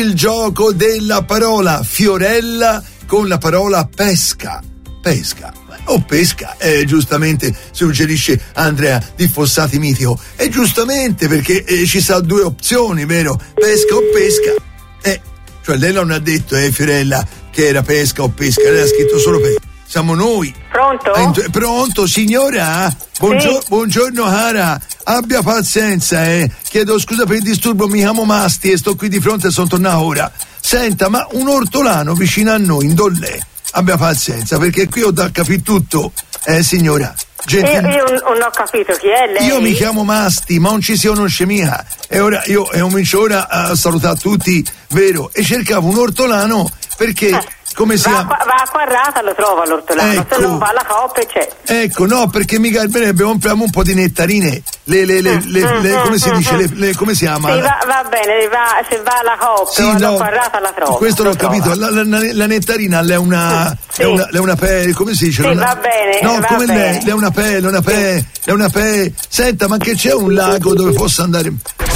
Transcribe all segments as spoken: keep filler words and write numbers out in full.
il gioco della parola Fiorella con la parola pesca. Pesca o pesca, eh, giustamente suggerisce Andrea di Fossati Mitico, e giustamente perché eh, ci sono due opzioni, vero? Pesca o pesca. Eh, cioè lei non ha detto, eh Fiorella, che era pesca o pesca, lei ha scritto solo pesca. Siamo noi. Pronto? Eh, pronto, signora? Buongio- sì. Buongiorno cara, abbia pazienza, eh. Chiedo scusa per il disturbo, mi chiamo Masti e sto qui di fronte e sono tornato ora. Senta, ma un ortolano vicino a noi, in Dollè, abbia pazienza, perché qui ho da capire tutto, eh signora. Gentil- io, io non ho capito chi è lei. Io mi chiamo Masti, ma non ci si conosce mica. E ora io e comincio ora a salutare tutti, vero? E cercavo un ortolano perché, eh, come si va chiama? A, va a Quarrata, lo trova l'ortolano, Ecco. se non va alla Coppa e c'è. Ecco, no, perché mi garberebbe, compriamo un po' di nettarine. Le, le, le, le, Mm, le mm, come si mm, dice? mm. Le, le, come si chiama? Sì, va, va bene, va, se va alla Coppa Sì, o alla no, Quarrata la trova. questo l'ho lo trova. capito. La, la, la nettarina è una, Sì. è una, è una pelle, come si dice? Sì, Una- va bene, No, va come bene. lei, è una pelle, una pelle, è una pelle. Senta, ma che c'è un lago dove posso andare?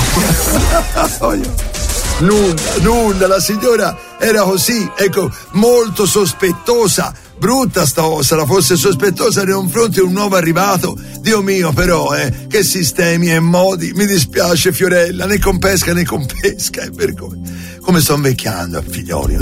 Nulla, nulla, la signora era così, ecco, molto sospettosa, brutta sta cosa, la fosse sospettosa nei confronti di un nuovo arrivato. Dio mio, però, eh, che sistemi e modi, mi dispiace Fiorella, né con pesca né con pesca, è per come, come sto invecchiando, figlioli.